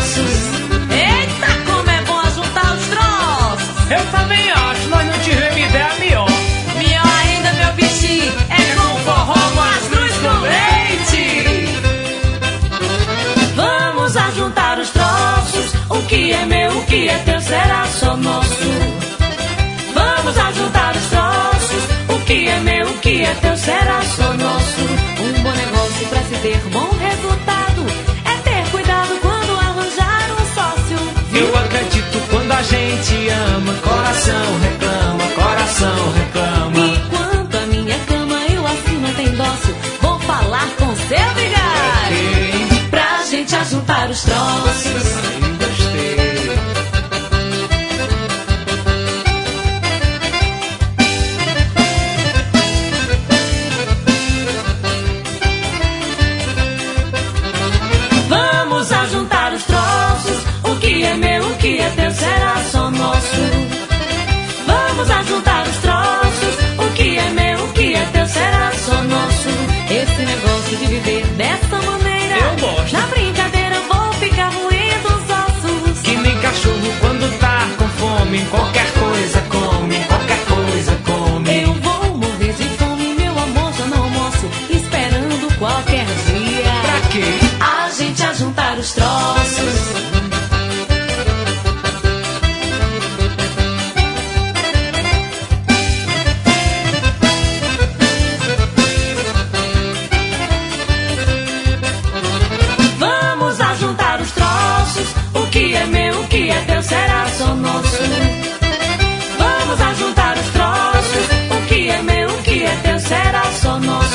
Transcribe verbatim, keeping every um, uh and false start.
troços. Eita, como é bom juntar os troços. Eu também acho, nós não tivemos uma ideia melhor. Melhor ainda, meu bichinho, é com forró com as cruz com leite. Vamos ajuntar os troços. O que é meu, o que é teu, será só nosso. Vamos ajuntar os troços. O que é meu, o que é teu, será só nosso. Um bom negócio pra se ter bom resultado é ter cuidado quando arranjar um sócio. Eu acredito quando a gente ama, coração reclama, coração reclama. E quanto a minha cama, eu assim não tem dócil. Vou falar com seu vigário Okay. pra gente ajuntar os troços. Aí gostei. Vamos ajuntar os troços. O que é meu, o que é teu, será só nosso. Vamos ajuntar os troços. O que é meu, o que é teu, será só nosso. Esse negócio de viver dessa maneira, Eu gosto. na brincadeira vou ficar ruindo os ossos. Que nem cachorro quando tá com fome, qualquer coisa come, qualquer coisa come. Eu vou morrer de fome, meu amor, já não almoço, esperando qualquer dia Pra quê? a gente ajuntar os troços. Vamos ajuntar os troços. O que é meu, o que é teu, será só nosso. Vamos ajuntar os troços. O que é meu, o que é teu, será só nosso.